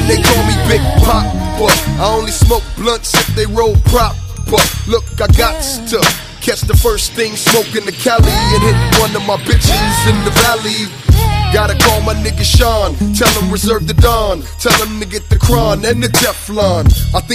and they call me Big Pop. But I only smoke blunts if they roll prop. But look, I got to catch the first thing, smoking the Cali and hit one of my bitches in the valley. Gotta call my nigga Sean, tell him reserve the dawn, tell him to get the Kron and the Teflon. I think